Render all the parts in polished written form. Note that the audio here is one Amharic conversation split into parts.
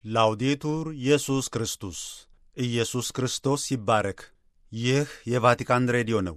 ላውዴቱር ኢየሱስ ክርስቶስ ኢየሱስ ክርስቶስ ይባረክ። ይህ የቫቲካን ሬዲዮ ነው።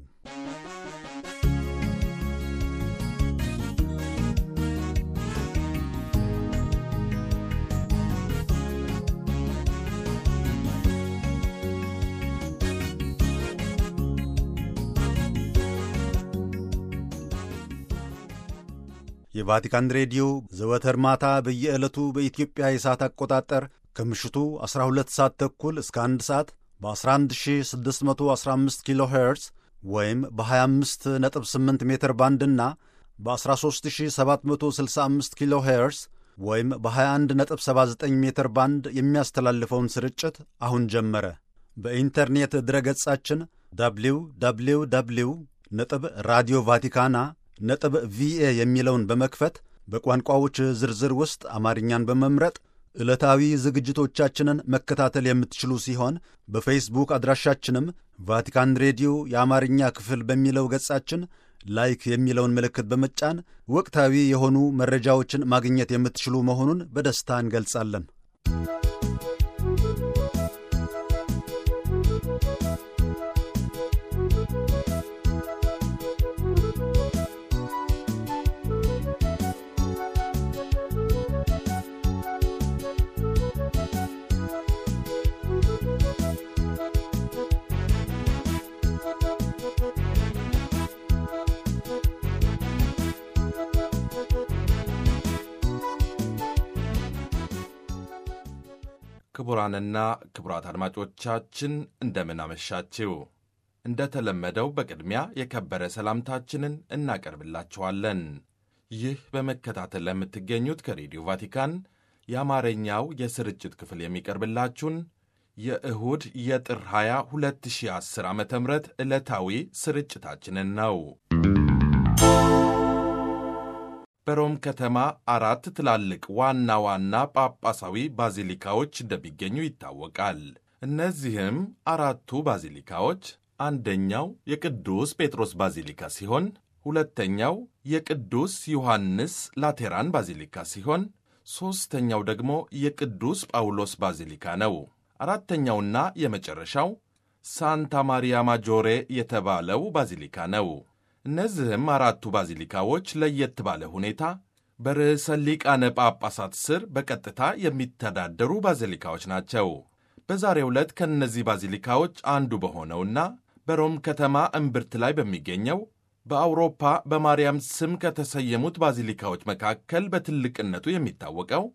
የቫቲካን ሬዲዮ ዘወትር ማታ በየዕለቱ በኢትዮጵያ የሰዓት አቆጣጠር ከምሽቱ 12 ሰዓት ተኩል እስከ 1 ሰዓት በ11615 ኪሎ ሄርዝ ወይም በ258 ሜትር ባንድና በ13765 ኪሎ ሄርዝ ወይም በ2179 ሜትር ባንድ የሚያስተላልፈውን ስርጭት አሁን ጀመረ። በኢንተርኔት ድረገጻችን www ራዲዮ ቫቲካና ቪኤ የሚለውን በመክፈት በቋንቋዎች ዝርዝር ውስጥ አማርኛን በመምረጥ ዕለታዊ ዝግጅቶቻችንን መከታተል የምትችሉ ሲሆን በፌስቡክ አድራሻችንም ቫቲካን ሬዲዮ የአማርኛ ክፍል በሚለው ገጻችን ላይክ የሚለውን ምልክት በመጫን ወቅታዊ የሆኑ መረጃዎችን ማግኘት የምትችሉ መሆኑን በደስታ እንገልጻለን። ክቡራንና ክቡራት አድማጮቻችን እንደምን አመሻችሁ። እንደተለመደው በቅድሚያ የከበረ ሰላምታችንን እናቀርብላችኋለን። ይህ በመከታተል ለምትገኙት ከሬዲዮ ቫቲካን የአማርኛው የስርጭት ክፍል የሚቀርብላችሁን የእሁድ የጥር 20 2010 ዓ ም ዕለታዊ ስርጭታችንን ነው። በሮም ከተማ 4 ትላልቅ ዋና ዋና ጳጳሳዊ ባዚሊካዎች እንደሚገኙ ይታወቃል። እነዚህም 4ቱ ባዚሊካዎች አንደኛው የቅዱስ ጴጥሮስ ባዚሊካ ሲሆን፣ ሁለተኛው የቅዱስ ዮሐንስ ላቴራን ባዚሊካ ሲሆን፣ ሦስተኛው ደግሞ የቅዱስ ጳውሎስ ባዚሊካ ነው። አራተኛውና የመጨረሻው ሳንታ ማሪያ ማጆሬ የተባለው ባዚሊካ ነው። እነዚህም 4ቱ ባዚሊካዎች ለየት ባለ ሁኔታ በርዕሰ ሊቃነ ጳጳሳት ስር በቀጥታ የሚተዳደሩ ባዚሊካዎች ናቸው። በዛሬው ዕለት ከእነዚህ ባዚሊካዎች አንዱ በሆነውና በሮም ከተማ እምብርት ላይ በሚገኘው በአውሮፓ በማርያም ስም ከተሰየሙት ባዚሊካዎች መካከል በትልቅነቱ የሚታወቀው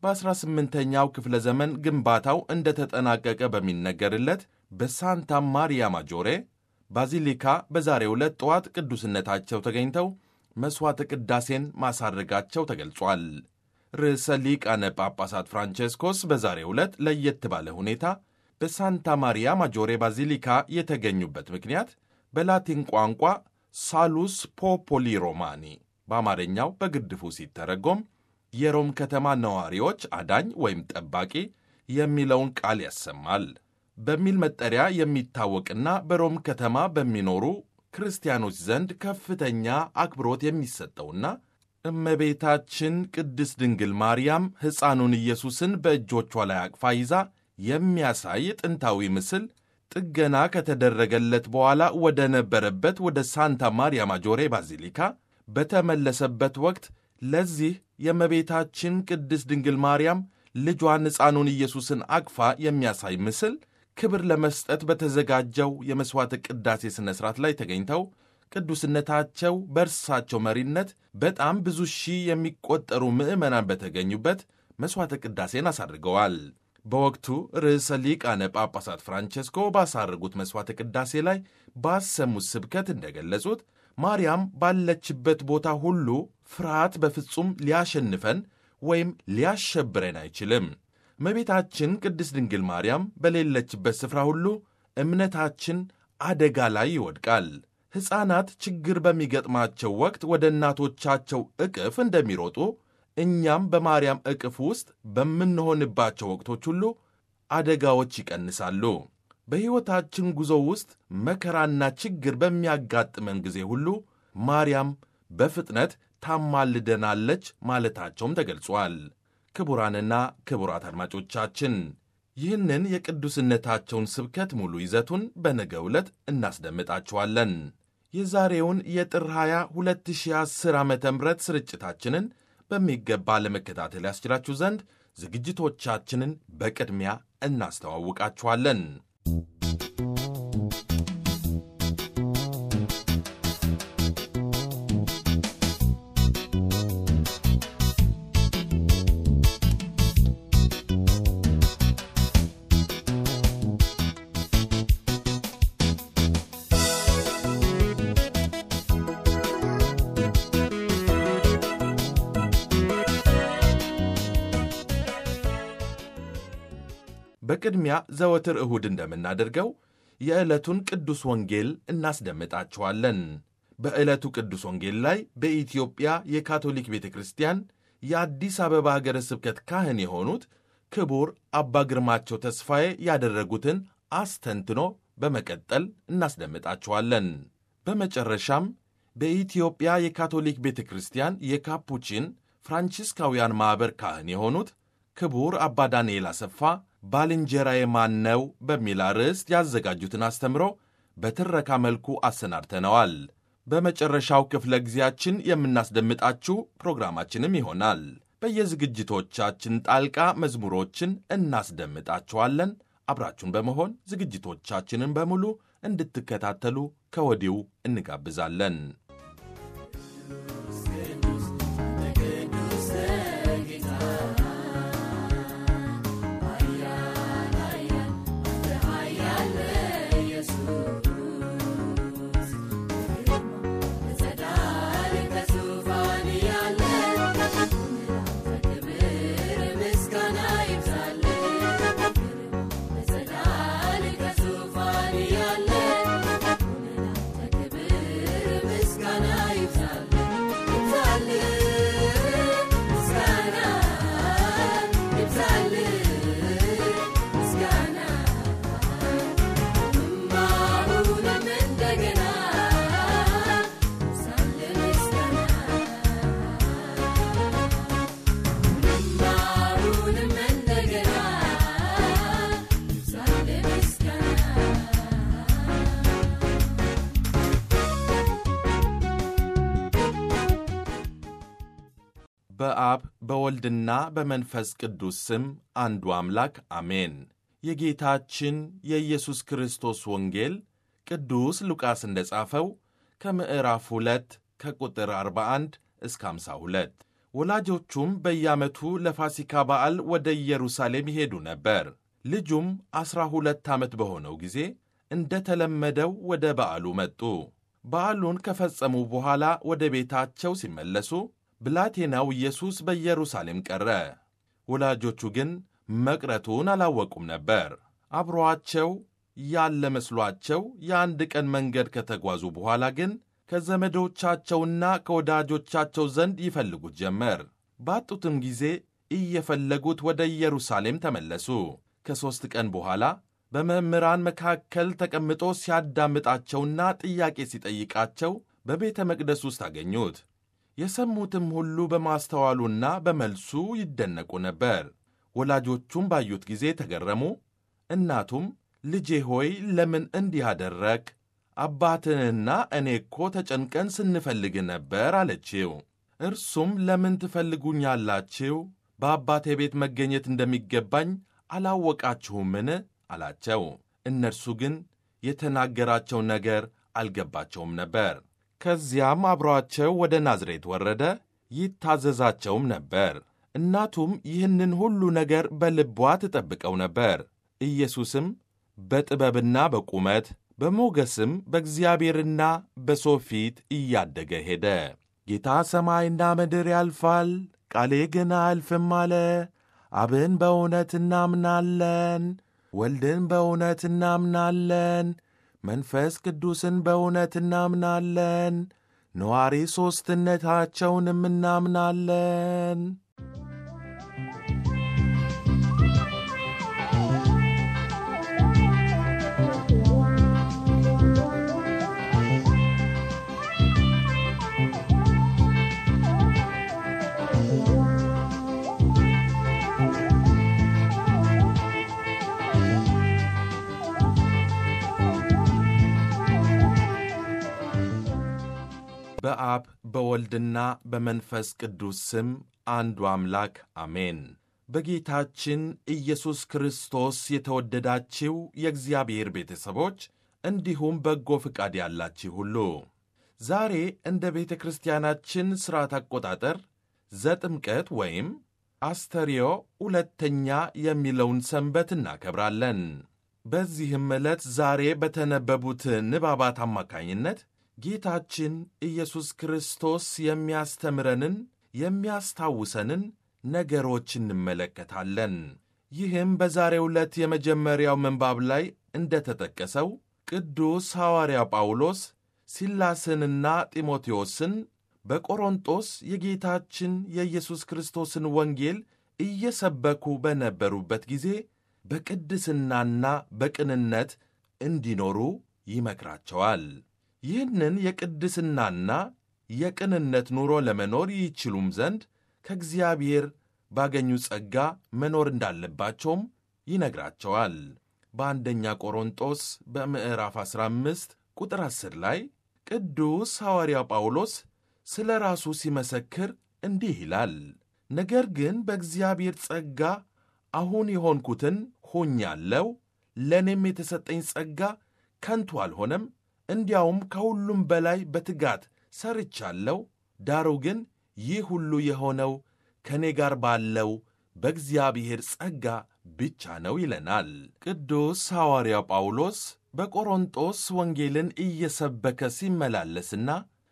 በ18ኛው ክፍለ ዘመን ግንባታው እንደተጠናቀቀ በሚነገርለት በሳንታ ማሪያ ማጆሬ ባዚሊካ በዛሬው ዕለት ጠዋት ቅዱስነታቸው ተገኝተው መሥዋዕተ ቅዳሴን ማሳረጋቸው ተገልጿል። ርዕሰ ሊቃነ ጳጳሳት ፍራንቼስኮስ በዛሬው ዕለት ለየት ባለ ሁኔታ በሳንታ ማሪያ ማጆሬ ባዚሊካ የተገኙበት ምክንያት በላቲን ቋንቋ ሳሉስ ፖፖሊ ሮማኒ በአማርኛው በግድፉ ሲተረጎም የሮም ከተማ ነዋሪዎች አዳኝ ወይም ጠባቂ የሚለውን ቃል ያሰማል በሚል መጠሪያ የሚታወቅና በሮም ከተማ በሚኖሩ ክርስቲያኖች ዘንድ ከፍተኛ አክብሮት የሚሰጠውና እመቤታችን ቅድስት ድንግል ማርያም ሕፃኑን ኢየሱስን በእጆቿ ላይ አቅፋ ይዛ የሚያሳይ ጥንታዊ ምስል ጥገና ከተደረገለት በኋላ ወደ ነበረበት ወደ ሳንታ ማሪያ ማጆሬ ባዚሊካ በተመለሰበት ወቅት ለዚህ የእመቤታችን ቅድስት ድንግል ማርያም ልጇን ሕፃኑን ኢየሱስን አቅፋ የሚያሳይ ምስል ክብር ለመስጠት በተዘጋጀው የመሥዋዕተ ቅዳሴ ሥነ ሥርዓት ላይ ተገኝተው ቅዱስነታቸው በእርሳቸው መሪነት በጣም ብዙ ሺህ የሚቆጠሩ ምዕመናን በተገኙበት መሥዋዕተ ቅዳሴን አሳርገዋል። በወቅቱ ርዕሰ ሊቃነ ጳጳሳት ፍራንቼስኮ ባሳረጉት መሥዋዕተ ቅዳሴ ላይ ባሰሙት ስብከት እንደገለጹት ማርያም ባለችበት ቦታ ሁሉ ፍርሃት በፍጹም ሊያሸንፈን ወይም ሊያሸብረን አይችልም። እመቤታችን ቅድስት ድንግል ማርያም በሌለችበት ስፍራ ሁሉ እምነታችን አደጋ ላይ ይወድቃል። ሕፃናት ችግር በሚገጥማቸው ወቅት ወደ እናቶቻቸው እቅፍ እንደሚሮጡ እኛም በማርያም እቅፍ ውስጥ በምንሆንባቸው ወቅቶች ሁሉ አደጋዎች ይቀንሳሉ። በሕይወታችን ጉዞ ውስጥ መከራና ችግር በሚያጋጥመን ጊዜ ሁሉ ማርያም በፍጥነት ታማልደናለች ማለታቸውም ተገልጿል። ክቡራንና ክቡራት አድማጮቻችን ይህንን የቅዱስነታቸውን ስብከት ሙሉ ይዘቱን በነገው ዕለት እናስደምጣችኋለን። የዛሬውን የጥር 20 2010 ዓ ም ስርጭታችንን በሚገባ ለመከታተል ያስችላችሁ ዘንድ ዝግጅቶቻችንን በቅድሚያ እናስተዋውቃችኋለን። በቅድሚያ ዘወትር እሁድ እንደምናደርገው የዕለቱን ቅዱስ ወንጌል እናስደምጣችኋለን። በዕለቱ ቅዱስ ወንጌል ላይ በኢትዮጵያ የካቶሊክ ቤተ ክርስቲያን የአዲስ አበባ ሀገረ ስብከት ካህን የሆኑት ክቡር አባ ግርማቸው ተስፋዬ ያደረጉትን አስተንትኖ በመቀጠል እናስደምጣችኋለን። በመጨረሻም በኢትዮጵያ የካቶሊክ ቤተ ክርስቲያን የካፑቺን ፍራንቺስካውያን ማኅበር ካህን የሆኑት ክቡር አባ ዳንኤል አሰፋ ባልንጀራዬ ማን ነው በሚል አርዕስት ያዘጋጁትን አስተምሮ በትረካ መልኩ አሰናድተነዋል። በመጨረሻው ክፍለ ጊዜያችን የምናስደምጣችሁ ፕሮግራማችንም ይሆናል። በየዝግጅቶቻችን ጣልቃ መዝሙሮችን እናስደምጣችኋለን። አብራችሁን በመሆን ዝግጅቶቻችንን በሙሉ እንድትከታተሉ ከወዲሁ እንጋብዛለን። በአብ በወልድና በመንፈስ ቅዱስ ስም አንዱ አምላክ አሜን። የጌታችን የኢየሱስ ክርስቶስ ወንጌል ቅዱስ ሉቃስ እንደ ጻፈው ከምዕራፍ 2 ከቁጥር 41 እስከ 52። ወላጆቹም በየዓመቱ ለፋሲካ በዓል ወደ ኢየሩሳሌም ይሄዱ ነበር። ልጁም 12 ዓመት በሆነው ጊዜ እንደ ተለመደው ወደ በዓሉ መጡ። በዓሉን ከፈጸሙ በኋላ ወደ ቤታቸው ሲመለሱ ብላቴናው ኢየሱስ በኢየሩሳሌም ቀረ። ወላጆቹ ግን መቅረቱን አላወቁም ነበር። አብሮአቸው ያለ መስሏቸው የአንድ ቀን መንገድ ከተጓዙ በኋላ ግን ከዘመዶቻቸውና ከወዳጆቻቸው ዘንድ ይፈልጉት ጀመር። ባጡትም ጊዜ እየፈለጉት ወደ ኢየሩሳሌም ተመለሱ። ከ3 ቀን በኋላ በመምህራን መካከል ተቀምጦ ሲያዳምጣቸውና ጥያቄ ሲጠይቃቸው በቤተ መቅደስ ውስጥ አገኙት። የሰሙትም ሁሉ በማስተዋሉና በመልሱ ይደነቁ ነበር። ወላጆቹም ባዩት ጊዜ ተገረሙ። እናቱም ልጄ ሆይ ለምን እንዲህ አደረግ? አባትህና እኔ እኮ ተጨንቀን ስንፈልግ ነበር አለችው። እርሱም ለምን ትፈልጉኛላችሁ? በአባቴ ቤት መገኘት እንደሚገባኝ አላወቃችሁምን? አላቸው። እነርሱ ግን የተናገራቸው ነገር አልገባቸውም ነበር። ከዚያም አብሮአቸው ወደ ናዝሬት ወረደ፣ ይታዘዛቸውም ነበር። እናቱም ይህንን ሁሉ ነገር በልቧ ትጠብቀው ነበር። ኢየሱስም በጥበብና በቁመት በሞገስም በእግዚአብሔርና በሰው ፊት እያደገ ሄደ። ጌታ ሰማይና ምድር ያልፋል፣ ቃሌ ግን አያልፍም አለ። አብን በእውነት እናምናለን፣ ወልድን በእውነት እናምናለን፣ መንፈስ ቅዱስን በእውነት እናምናለን፣ ነዋሪ ሦስትነታቸውንም እናምናለን። በአብ በወልድና በመንፈስ ቅዱስ ስም አንዱ አምላክ አሜን። በጌታችን ኢየሱስ ክርስቶስ የተወደዳችው የእግዚአብሔር ቤተሰቦች እንዲሁም በጎ ፍቃድ ያላችሁ ሁሉ ዛሬ እንደ ቤተ ክርስቲያናችን ሥርዓት አቆጣጠር ዘጥምቀት ወይም አስተርዮ ሁለተኛ የሚለውን ሰንበት እናከብራለን። በዚህም ዕለት ዛሬ በተነበቡት ንባባት አማካኝነት ጌታችን ኢየሱስ ክርስቶስ የሚያስተምረንን የሚያስታውሰንን ነገሮች እንመለከታለን። ይህም በዛሬው ዕለት የመጀመሪያው ምንባብ ላይ እንደ ተጠቀሰው ቅዱስ ሐዋርያ ጳውሎስ ሲላስንና ጢሞቴዎስን በቆሮንጦስ የጌታችን የኢየሱስ ክርስቶስን ወንጌል እየሰበኩ በነበሩበት ጊዜ በቅድስናና በቅንነት እንዲኖሩ ይመክራቸዋል። ይህንን የቅድስናና የቅንነት ኑሮ ለመኖር ይችሉም ዘንድ ከእግዚአብሔር ባገኙ ጸጋ መኖር እንዳለባቸውም ይነግራቸዋል። በአንደኛ ቆሮንጦስ በምዕራፍ 15 ቁጥር 10 ላይ ቅዱስ ሐዋርያ ጳውሎስ ስለ ራሱ ሲመሰክር እንዲህ ይላል፣ ነገር ግን በእግዚአብሔር ጸጋ አሁን የሆንኩትን ሆኛለሁ፣ ለእኔም የተሰጠኝ ጸጋ ከንቱ አልሆነም፣ እንዲያውም ከሁሉም በላይ በትጋት ሰርቻለሁ። ዳሩ ግን ይህ ሁሉ የሆነው ከእኔ ጋር ባለው በእግዚአብሔር ጸጋ ብቻ ነው ይለናል። ቅዱስ ሐዋርያ ጳውሎስ በቆሮንጦስ ወንጌልን እየሰበከ ሲመላለስና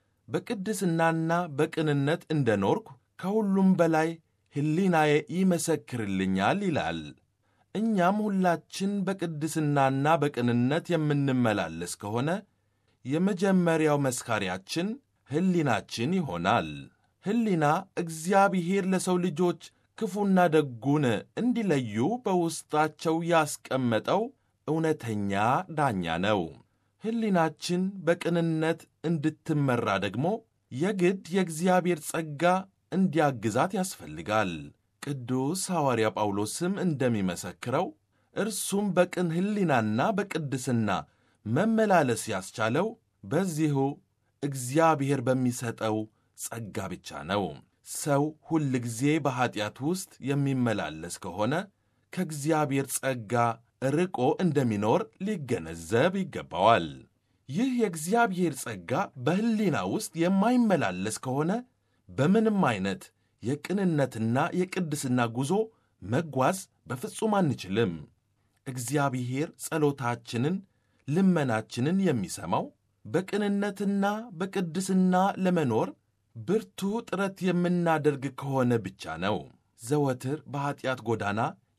በቅድስናና በቅንነት እንደኖርኩ ከሁሉም በላይ ሕሊናዬ ይመሰክርልኛል ይላል። እኛም ሁላችን በቅድስናና በቅንነት የምንመላለስ ከሆነ የመጀመሪያው መስካሪያችን ሕሊናችን ይሆናል። ሕሊና እግዚአብሔር ለሰው ልጆች ክፉና ደጉን እንዲለዩ በውስጣቸው ያስቀመጠው እውነተኛ ዳኛ ነው። ሕሊናችን በቅንነት እንድትመራ ደግሞ የግድ የእግዚአብሔር ጸጋ እንዲያግዛት ያስፈልጋል። ቅዱስ ሐዋርያ ጳውሎስም እንደሚመሰክረው እርሱም በቅን ሕሊናና በቅድስና መመላለስ ያስቻለው በዚሁ እግዚአብሔር በሚሰጠው ጸጋ ብቻ ነው። ሰው ሁል ጊዜ በኀጢአት ውስጥ የሚመላለስ ከሆነ ከእግዚአብሔር ጸጋ ርቆ እንደሚኖር ሊገነዘብ ይገባዋል። ይህ የእግዚአብሔር ጸጋ በሕሊና ውስጥ የማይመላለስ ከሆነ በምንም አይነት የቅንነትና የቅድስና ጉዞ መጓዝ በፍጹም አንችልም። እግዚአብሔር ጸሎታችንን፣ ልመናችንን የሚሰማው በቅንነትና በቅድስና ለመኖር ብርቱ ጥረት የምናደርግ ከሆነ ብቻ ነው። ዘወትር በኀጢአት ጎዳና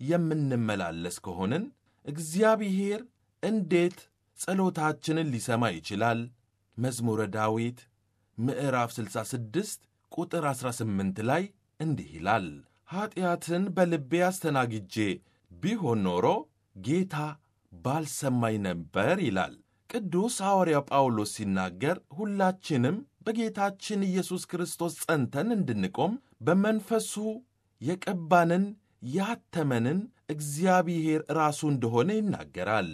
የምንመላለስ ከሆንን እግዚአብሔር እንዴት ጸሎታችንን ሊሰማ ይችላል? መዝሙረ ዳዊት ምዕራፍ 66 ቁጥር 18 ላይ እንዲህ ይላል፣ ኀጢአትን በልቤ አስተናግጄ ቢሆን ኖሮ ጌታ ባልሰማኝ ነበር ይላል። ቅዱስ ሐዋርያ ጳውሎስ ሲናገር ሁላችንም በጌታችን ኢየሱስ ክርስቶስ ጸንተን እንድንቆም በመንፈሱ የቀባንን ያተመንን እግዚአብሔር ራሱ እንደሆነ ይናገራል።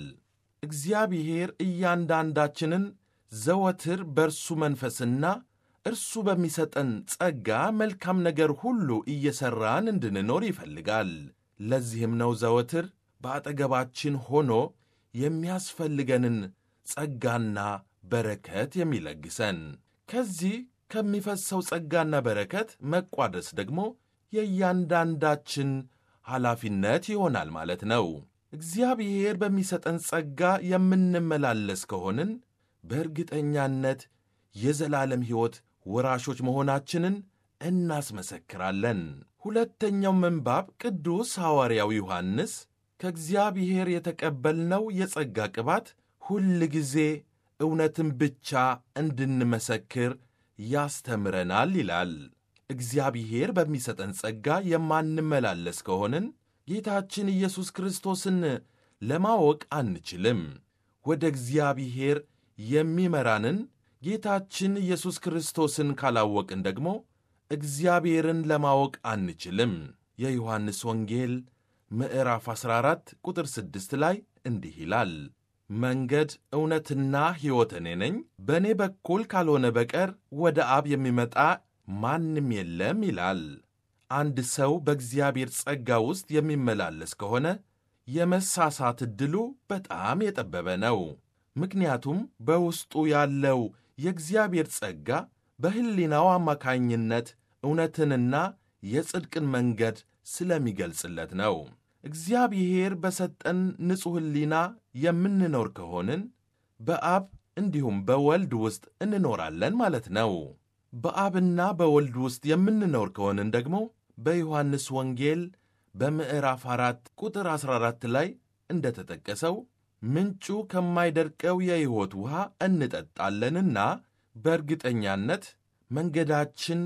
እግዚአብሔር እያንዳንዳችንን ዘወትር በእርሱ መንፈስና እርሱ በሚሰጠን ጸጋ መልካም ነገር ሁሉ እየሠራን እንድንኖር ይፈልጋል። ለዚህም ነው ዘወትር በአጠገባችን ሆኖ የሚያስፈልገንን ጸጋና በረከት የሚለግሰን። ከዚህ ከሚፈሰው ጸጋና በረከት መቋደስ ደግሞ የእያንዳንዳችን ኃላፊነት ይሆናል ማለት ነው። እግዚአብሔር በሚሰጠን ጸጋ የምንመላለስ ከሆንን በእርግጠኛነት የዘላለም ሕይወት ወራሾች መሆናችንን እናስመሰክራለን። ሁለተኛው ምንባብ ቅዱስ ሐዋርያው ዮሐንስ ከእግዚአብሔር የተቀበልነው የጸጋ ቅባት ሁል ጊዜ እውነትን ብቻ እንድንመሰክር ያስተምረናል ይላል። እግዚአብሔር በሚሰጠን ጸጋ የማንመላለስ ከሆንን ጌታችን ኢየሱስ ክርስቶስን ለማወቅ አንችልም። ወደ እግዚአብሔር የሚመራንን ጌታችን ኢየሱስ ክርስቶስን ካላወቅን ደግሞ እግዚአብሔርን ለማወቅ አንችልም። የዮሐንስ ወንጌል ምዕራፍ 14 ቁጥር 6 ላይ እንዲህ ይላል፣ መንገድ እውነትና ሕይወት እኔ ነኝ፣ በእኔ በኩል ካልሆነ በቀር ወደ አብ የሚመጣ ማንም የለም ይላል። አንድ ሰው በእግዚአብሔር ጸጋ ውስጥ የሚመላለስ ከሆነ የመሳሳት ዕድሉ በጣም የጠበበ ነው። ምክንያቱም በውስጡ ያለው የእግዚአብሔር ጸጋ በሕሊናው አማካኝነት እውነትንና የጽድቅን መንገድ ስለሚገልጽለት ነው። እግዚአብሔር በሰጠን ንጹሕ ሕሊና የምንኖር ከሆንን በአብ እንዲሁም በወልድ ውስጥ እንኖራለን ማለት ነው። በአብና በወልድ ውስጥ የምንኖር ከሆንን ደግሞ በዮሐንስ ወንጌል በምዕራፍ 4 ቁጥር 14 ላይ እንደተጠቀሰው ምንጩ ከማይደርቀው የሕይወት ውሃ እንጠጣለንና በእርግጠኛነት መንገዳችን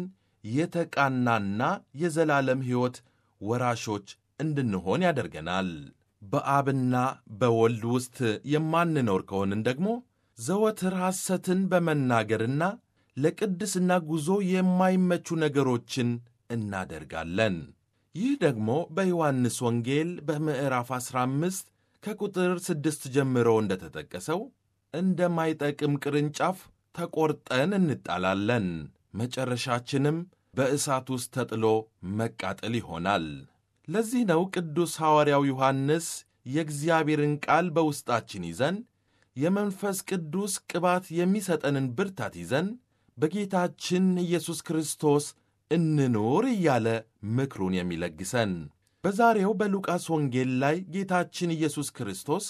የተቃናና የዘላለም ሕይወት ወራሾች እንድንሆን ያደርገናል። በአብና በወልድ ውስጥ የማንኖር ከሆንን ደግሞ ዘወትር ሐሰትን በመናገርና ለቅድስና ጉዞ የማይመቹ ነገሮችን እናደርጋለን። ይህ ደግሞ በዮሐንስ ወንጌል በምዕራፍ 15 ከቁጥር 6 ጀምሮ እንደተጠቀሰው እንደማይጠቅም ቅርንጫፍ ተቆርጠን እንጣላለን፣ መጨረሻችንም በእሳት ውስጥ ተጥሎ መቃጠል ይሆናል። ለዚህ ነው ቅዱስ ሐዋርያው ዮሐንስ የእግዚአብሔርን ቃል በውስጣችን ይዘን የመንፈስ ቅዱስ ቅባት የሚሰጠንን ብርታት ይዘን በጌታችን ኢየሱስ ክርስቶስ እንኑር እያለ ምክሩን የሚለግሰን። በዛሬው በሉቃስ ወንጌል ላይ ጌታችን ኢየሱስ ክርስቶስ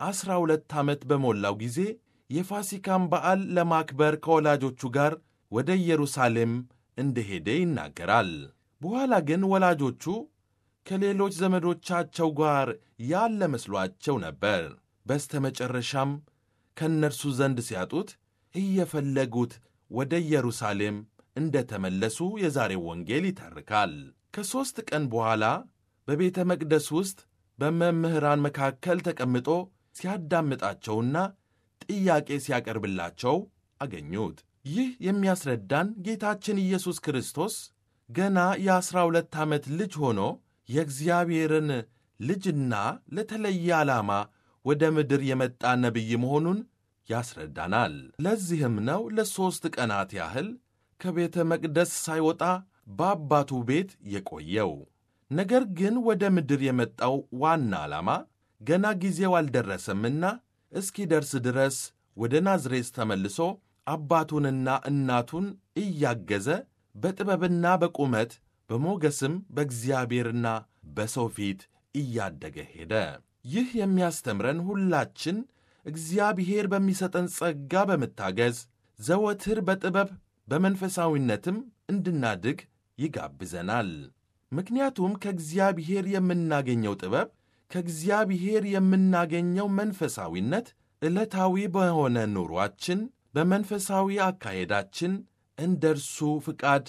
12 ዓመት በሞላው ጊዜ የፋሲካን በዓል ለማክበር ከወላጆቹ ጋር ወደ ኢየሩሳሌም እንደሄደ ይናገራል። በኋላ ግን ወላጆቹ ከሌሎች ዘመዶቻቸው ጋር ያለ መስሏቸው ነበር። በስተ መጨረሻም ከእነርሱ ዘንድ ሲያጡት እየፈለጉት ወደ ኢየሩሳሌም እንደ ተመለሱ የዛሬው ወንጌል ይተርካል። ከ3 ቀን በኋላ በቤተ መቅደስ ውስጥ በመምህራን መካከል ተቀምጦ ሲያዳምጣቸውና ጥያቄ ሲያቀርብላቸው አገኙት። ይህ የሚያስረዳን ጌታችን ኢየሱስ ክርስቶስ ገና የ12 ዓመት ልጅ ሆኖ የእግዚአብሔርን ልጅና ለተለየ ዓላማ ወደ ምድር የመጣ ነቢይ መሆኑን ያስረዳናል። ለዚህም ነው ለ3 ቀናት ያህል ከቤተ መቅደስ ሳይወጣ በአባቱ ቤት የቆየው። ነገር ግን ወደ ምድር የመጣው ዋና ዓላማ ገና ጊዜው አልደረሰምና እስኪደርስ ድረስ ወደ ናዝሬት ተመልሶ አባቱንና እናቱን እያገዘ በጥበብና በቁመት በሞገስም በእግዚአብሔርና በሰው ፊት እያደገ ሄደ። ይህ የሚያስተምረን ሁላችን እግዚአብሔር በሚሰጠን ጸጋ በመታገዝ ዘወትር በጥበብ በመንፈሳዊነትም እንድናድግ ይጋብዘናል። ምክንያቱም ከእግዚአብሔር የምናገኘው ጥበብ፣ ከእግዚአብሔር የምናገኘው መንፈሳዊነት ዕለታዊ በሆነ ኑሯችን በመንፈሳዊ አካሄዳችን እንደ እርሱ ፍቃድ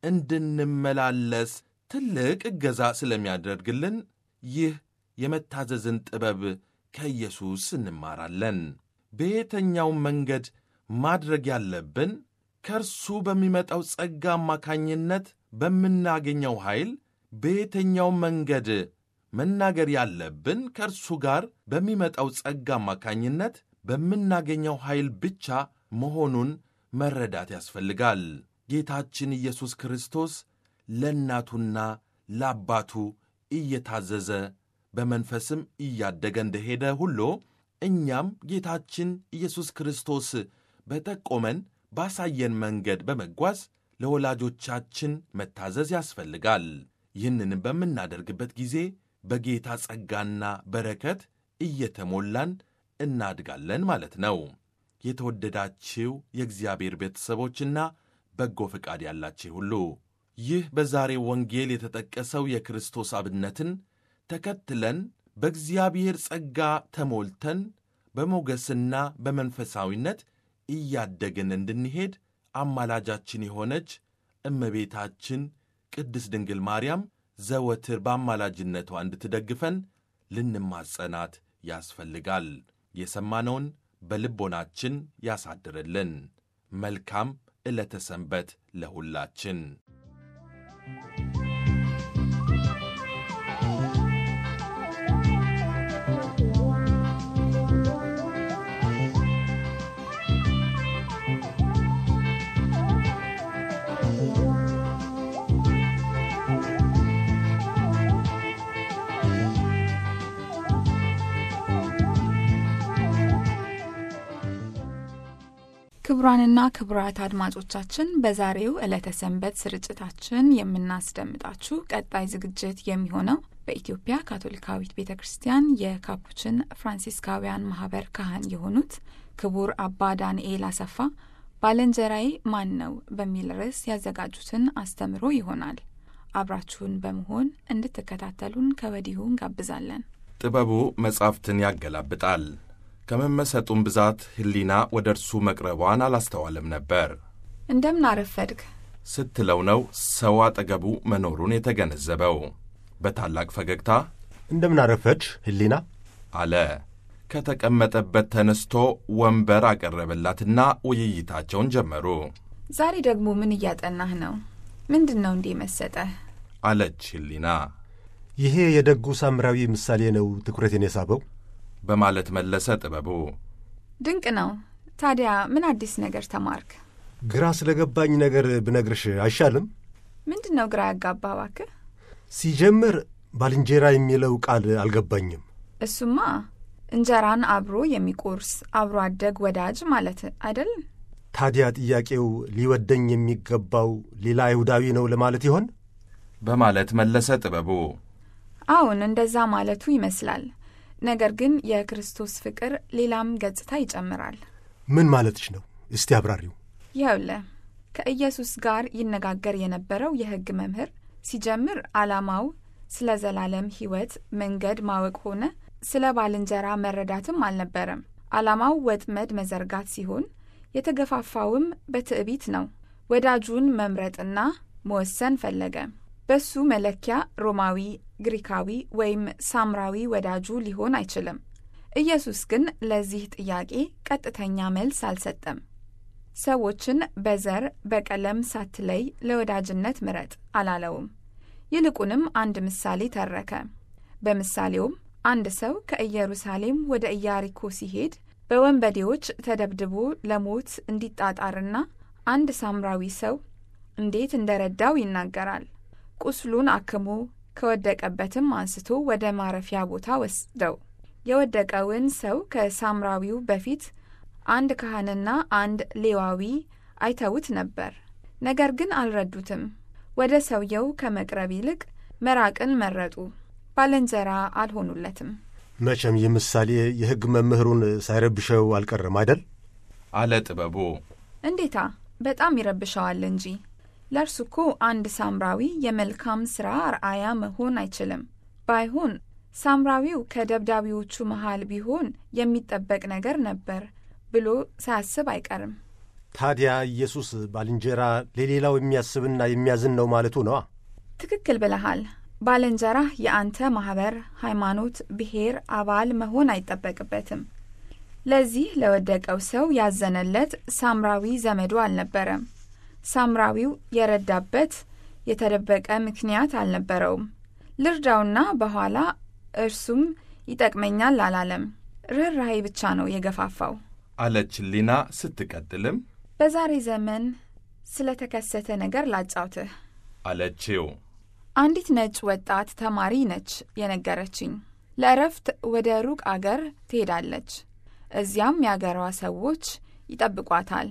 እንድንመላለስ ትልቅ እገዛ ስለሚያደርግልን ይህ የመታዘዝን ጥበብ ከኢየሱስ እንማራለን። በየትኛውም መንገድ ማድረግ ያለብን ከእርሱ በሚመጣው ጸጋ አማካኝነት በምናገኘው ኃይል፣ በየትኛውም መንገድ መናገር ያለብን ከእርሱ ጋር በሚመጣው ጸጋ አማካኝነት በምናገኘው ኃይል ብቻ መሆኑን መረዳት ያስፈልጋል። ጌታችን ኢየሱስ ክርስቶስ ለእናቱና ለአባቱ እየታዘዘ በመንፈስም እያደገ እንደሄደ ሁሉ እኛም ጌታችን ኢየሱስ ክርስቶስ በጠቆመን ባሳየን መንገድ በመጓዝ ለወላጆቻችን መታዘዝ ያስፈልጋል። ይህንንም በምናደርግበት ጊዜ በጌታ ጸጋና በረከት እየተሞላን እናድጋለን ማለት ነው። የተወደዳችሁ የእግዚአብሔር ቤተሰቦችና በጎ ፈቃድ ያላችሁ ሁሉ ይህ በዛሬው ወንጌል የተጠቀሰው የክርስቶስ አብነትን ተከትለን በእግዚአብሔር ጸጋ ተሞልተን በሞገስና በመንፈሳዊነት እያደግን እንድንሄድ አማላጃችን የሆነች እመቤታችን ቅድስት ድንግል ማርያም ዘወትር በአማላጅነቷ እንድትደግፈን ልንማጸናት ያስፈልጋል። የሰማነውን በልቦናችን ያሳድርልን። መልካም ዕለተ ሰንበት ለሁላችን። ክቡራንና ክቡራት አድማጮቻችን በዛሬው ዕለተ ሰንበት ስርጭታችን የምናስደምጣችሁ ቀጣይ ዝግጅት የሚሆነው በኢትዮጵያ ካቶሊካዊት ቤተክርስቲያን የካፑችን ፍራንሲስካውያን ማህበር ካህን የሆኑት ክቡር አባ ዳንኤል አሰፋ ባልንጀራዬ ማን ነው በሚል ርዕስ ያዘጋጁትን አስተምሮ ይሆናል። አብራችሁን በመሆን እንድትከታተሉን ከወዲሁ እንጋብዛለን። ጥበቡ መጻሕፍትን ያገላብጣል። ከመመሰጡም ብዛት ሕሊና ወደ እርሱ መቅረቧን አላስተዋለም ነበር። እንደምን አረፈድክ ስትለው ነው ሰው አጠገቡ መኖሩን የተገነዘበው። በታላቅ ፈገግታ እንደምን አረፈድሽ ሕሊና አለ። ከተቀመጠበት ተነስቶ ወንበር አቀረበላትና ውይይታቸውን ጀመሩ። ዛሬ ደግሞ ምን እያጠናህ ነው? ምንድነው እንዲህ መሰጠህ? አለች ሕሊና። ይሄ የደጉ ሳምራዊ ምሳሌ ነው ትኩረቴን የሳበው በማለት መለሰ ጥበቡ። ድንቅ ነው። ታዲያ ምን አዲስ ነገር ተማርክ? ግራ ስለገባኝ ነገር ብነግርሽ አይሻልም? ምንድነው ግራ ያጋባህ እባክህ? ሲጀምር ባልንጀራ የሚለው ቃል አልገባኝም። እሱማ እንጀራን አብሮ የሚቆርስ አብሮ አደግ ወዳጅ ማለት አይደል? ታዲያ ጥያቄው ሊወደኝ የሚገባው ሌላ አይሁዳዊ ነው ለማለት ይሆን? በማለት መለሰ ጥበቡ። አዎን እንደዛ ማለቱ ይመስላል። ነገር ግን የክርስቶስ ፍቅር ሌላም ገጽታ ይጨምራል። ምን ማለትሽ ነው? እስቲ አብራሪው። ይኸውልህ ከኢየሱስ ጋር ይነጋገር የነበረው የሕግ መምህር ሲጀምር ዓላማው ስለ ዘላለም ሕይወት መንገድ ማወቅ ሆነ ስለ ባልንጀራ መረዳትም አልነበረም። ዓላማው ወጥመድ መዘርጋት ሲሆን የተገፋፋውም በትዕቢት ነው። ወዳጁን መምረጥና መወሰን ፈለገ። በሱ መለኪያ ሮማዊ፣ ግሪካዊ ወይም ሳምራዊ ወዳጁ ሊሆን አይችልም። ኢየሱስ ግን ለዚህ ጥያቄ ቀጥተኛ መልስ አልሰጠም። ሰዎችን በዘር በቀለም ሳትለይ ለወዳጅነት ምረጥ አላለውም። ይልቁንም አንድ ምሳሌ ተረከ። በምሳሌውም አንድ ሰው ከኢየሩሳሌም ወደ ኢያሪኮ ሲሄድ በወንበዴዎች ተደብድቦ ለሞት እንዲጣጣርና አንድ ሳምራዊ ሰው እንዴት እንደረዳው ይናገራል። ቁስሉን አክሞ ከወደቀበትም አንስቶ ወደ ማረፊያ ቦታ ወስደው የወደቀውን ሰው ከሳምራዊው በፊት አንድ ካህንና አንድ ሌዋዊ አይተውት ነበር። ነገር ግን አልረዱትም። ወደ ሰውየው ከመቅረብ ይልቅ መራቅን መረጡ። ባልንጀራ አልሆኑለትም። መቼም ይህ ምሳሌ የሕግ መምህሩን ሳይረብሸው አልቀረም አይደል? አለ ጥበቡ። እንዴታ በጣም ይረብሸዋል እንጂ። ለእርሱ እኮ አንድ ሳምራዊ የመልካም ሥራ አርአያ መሆን አይችልም። ባይሆን ሳምራዊው ከደብዳቢዎቹ መሃል ቢሆን የሚጠበቅ ነገር ነበር ብሎ ሳያስብ አይቀርም። ታዲያ ኢየሱስ ባልንጀራ ለሌላው የሚያስብና የሚያዝን ነው ማለቱ ነዋ። ትክክል ብለሃል። ባልንጀራህ የአንተ ማኅበር፣ ሃይማኖት፣ ብሔር አባል መሆን አይጠበቅበትም። ለዚህ ለወደቀው ሰው ያዘነለት ሳምራዊ ዘመዱ አልነበረም። ሳምራዊው የረዳበት የተደበቀ ምክንያት አልነበረውም። ልርዳውና በኋላ እርሱም ይጠቅመኛል አላለም። ርኅራኄ ብቻ ነው የገፋፋው አለች ሕሊና። ስትቀጥልም በዛሬ ዘመን ስለ ተከሰተ ነገር ላጫውትህ አለችው። አንዲት ነጭ ወጣት ተማሪ ነች የነገረችኝ። ለእረፍት ወደ ሩቅ አገር ትሄዳለች። እዚያም የአገሯ ሰዎች ይጠብቋታል።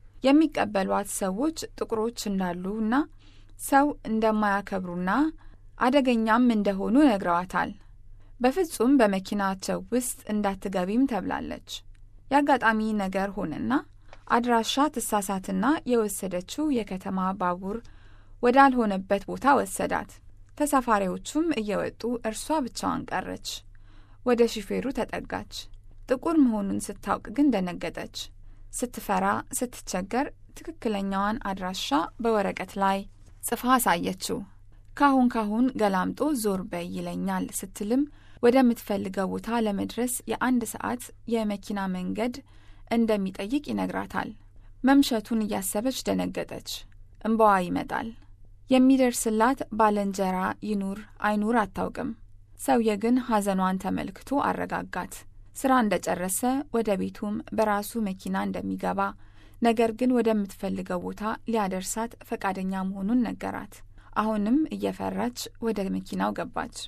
የሚቀበሏት ሰዎች ጥቁሮች እንዳሉና ሰው እንደማያከብሩና አደገኛም እንደሆኑ ነግረዋታል። በፍጹም በመኪናቸው ውስጥ እንዳትገቢም ተብላለች። የአጋጣሚ ነገር ሆነና አድራሻ ትሳሳትና የወሰደችው የከተማ ባቡር ወዳልሆነበት ቦታ ወሰዳት። ተሳፋሪዎቹም እየወጡ እርሷ ብቻዋን ቀረች። ወደ ሹፌሩ ተጠጋች። ጥቁር መሆኑን ስታውቅ ግን ደነገጠች። ስትፈራ ስትቸገር ትክክለኛዋን አድራሻ በወረቀት ላይ ጽፋ አሳየችው። ካሁን ገላምጦ ዞር በይ ይለኛል ስትልም ወደምትፈልገው ቦታ ለመድረስ የ1 ሰዓት የመኪና መንገድ እንደሚጠይቅ ይነግራታል። መምሸቱን እያሰበች ደነገጠች። እንባዋ ይመጣል። የሚደርስላት ባልንጀራ ይኑር አይኑር አታውቅም። ሰውዬ ግን ሐዘኗን ተመልክቶ አረጋጋት። ሥራ እንደጨረሰ ወደ ቤቱም በራሱ መኪና እንደሚገባ፣ ነገር ግን ወደምትፈልገው ቦታ ሊያደርሳት ፈቃደኛ መሆኑን ነገራት። አሁንም እየፈራች ወደ መኪናው ገባች።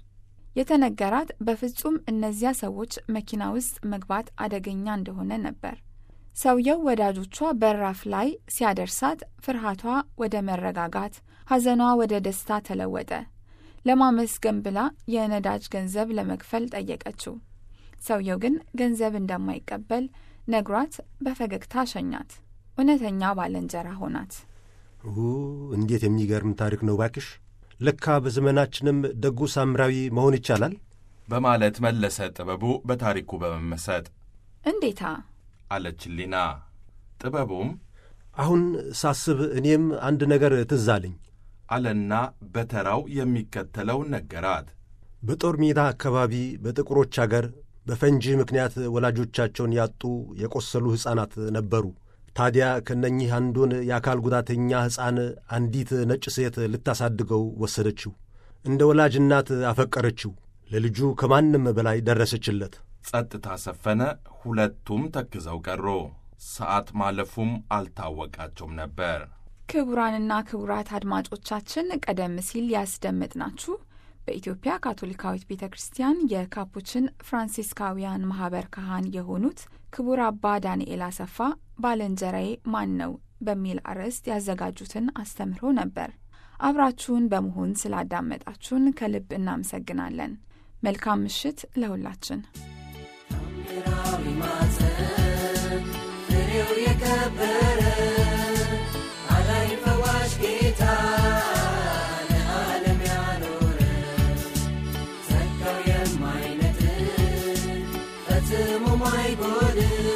የተነገራት በፍጹም እነዚያ ሰዎች መኪና ውስጥ መግባት አደገኛ እንደሆነ ነበር። ሰውየው ወዳጆቿ በራፍ ላይ ሲያደርሳት ፍርሃቷ ወደ መረጋጋት፣ ሐዘኗ ወደ ደስታ ተለወጠ። ለማመስገን ብላ የነዳጅ ገንዘብ ለመክፈል ጠየቀችው። ሰውየው ግን ገንዘብ እንደማይቀበል ነግሯት በፈገግታ ሸኛት። እውነተኛ ባልንጀራ ሆናት። እንዴት የሚገርም ታሪክ ነው ባክሽ! ለካ በዘመናችንም ደጉ ሳምራዊ መሆን ይቻላል በማለት መለሰ ጥበቡ በታሪኩ በመመሰጥ። እንዴታ አለች ሊና። ጥበቡም አሁን ሳስብ እኔም አንድ ነገር ትዝ አለኝ አለና በተራው የሚከተለውን ነገራት። በጦር ሜዳ አካባቢ በጥቁሮች አገር በፈንጂ ምክንያት ወላጆቻቸውን ያጡ የቆሰሉ ሕፃናት ነበሩ። ታዲያ ከነኚህ አንዱን የአካል ጉዳተኛ ሕፃን አንዲት ነጭ ሴት ልታሳድገው ወሰደችው። እንደ ወላጅ እናት አፈቀረችው። ለልጁ ከማንም በላይ ደረሰችለት። ጸጥታ ሰፈነ። ሁለቱም ተክዘው ቀሩ። ሰዓት ማለፉም አልታወቃቸውም ነበር። ክቡራንና ክቡራት አድማጮቻችን ቀደም ሲል ያስደመጥናችሁ በኢትዮጵያ ካቶሊካዊት ቤተ ክርስቲያን የካፑችን ፍራንሲስካውያን ማኅበር ካህን የሆኑት ክቡር አባ ዳንኤል አሰፋ ባልንጀራዬ ማን ነው በሚል አርዕስት ያዘጋጁትን አስተምህሮ ነበር። አብራችሁን በመሆን ስላዳመጣችሁን ከልብ እናመሰግናለን። መልካም ምሽት ለሁላችን። ፍሬው የከበረ አላይ ፈዋሽ ጌታ ለዓለም ያኖረ ጸጋው የማይነጥፍ ፈጽሞ ማይጎድል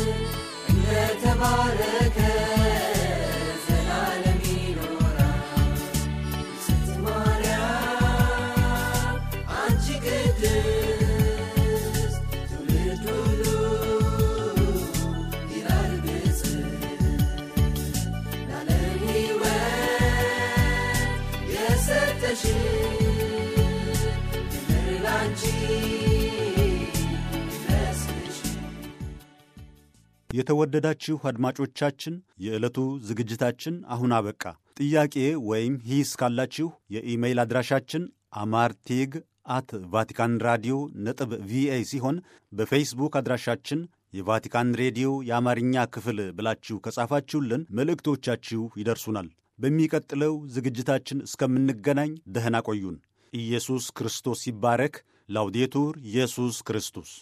እንደተባረከ ዘላለም ይኖራል። ስትት ማርያም አንቺ ቅድስት ትውልድ ሁሉ ይላርግጽ ለዓለም ሕይወት የሰጠሽ ክብር ላንቺ ይድረስሽ። የተወደዳችሁ አድማጮቻችን የዕለቱ ዝግጅታችን አሁን አበቃ። ጥያቄ ወይም ሂስ ካላችሁ የኢሜይል አድራሻችን amartig@vaticanradio.va ሲሆን በፌስቡክ አድራሻችን የቫቲካን ሬዲዮ የአማርኛ ክፍል ብላችሁ ከጻፋችሁልን መልእክቶቻችሁ ይደርሱናል። በሚቀጥለው ዝግጅታችን እስከምንገናኝ ደህና ቆዩን። ኢየሱስ ክርስቶስ ይባረክ። ላውዴቱር ኢየሱስ ክርስቶስ